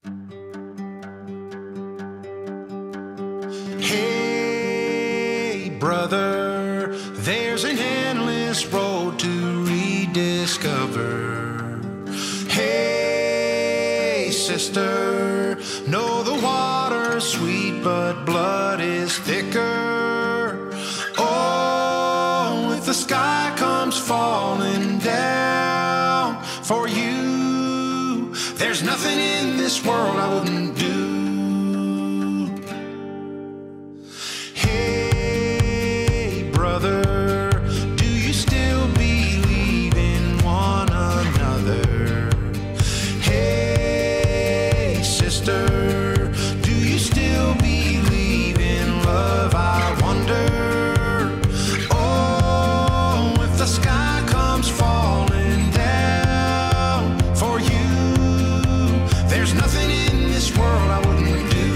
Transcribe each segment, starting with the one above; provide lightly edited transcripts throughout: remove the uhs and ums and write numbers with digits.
Hey, brother, there's an endless road to rediscover. Hey, sister, know the water's sweet, but blood is thicker. Oh, if the sky comes falling down for you, there's nothing in this world I wouldn't do. Hey, brother, do you still believe in one another? Hey, sister, do you still believe in love? I wonder. Oh, if the sky comes falling down for you, there's nothing in this world I wouldn't do.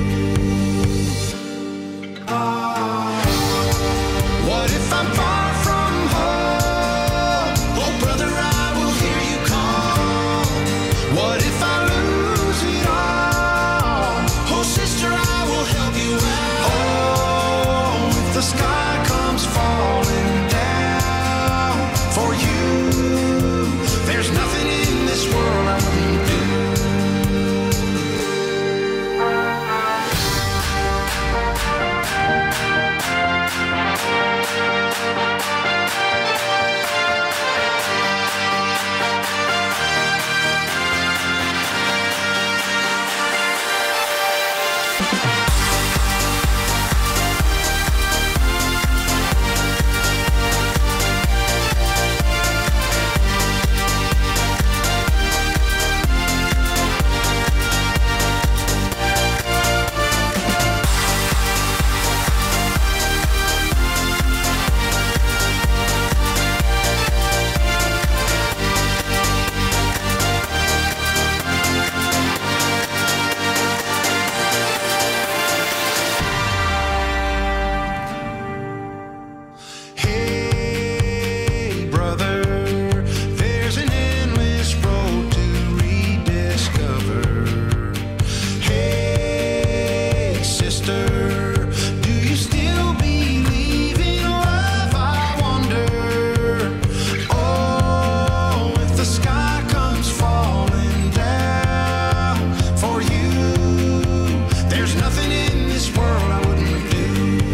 What if I'm far from home? Oh, brother, I will hear you call. What if I lose it all? Oh, sister, I will help you out. Oh, if the sky comes falling down for you, there's nothing in this world I wouldn't do. Hey, brother, there's an endless road to rediscover. Hey, sister, do you still believe in love? I wonder. Oh, if the sky comes falling down for you, there's nothing in this world I wouldn't do.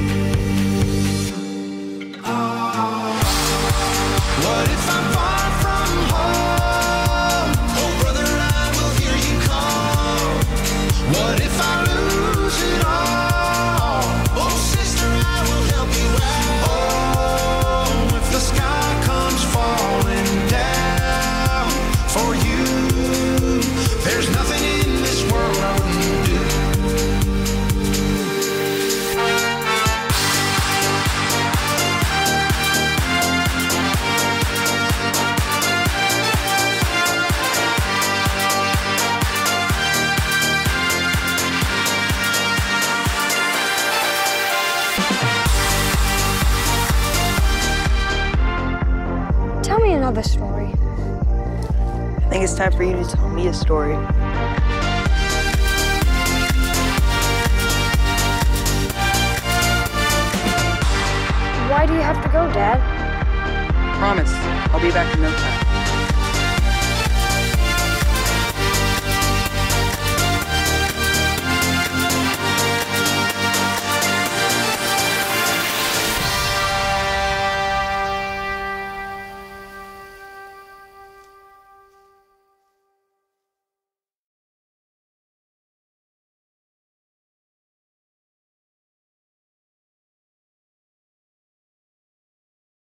What if I'm far from home? Oh, brother, I will hear you call. What if I lose it all? Oh, sister, I will help you out. Oh, if the sky comes falling down for you, there's nothing in this world I wouldn't do. Tell me another story. I think it's time for you to tell me a story. Why do you have to go, Dad? Promise, I'll be back in no time.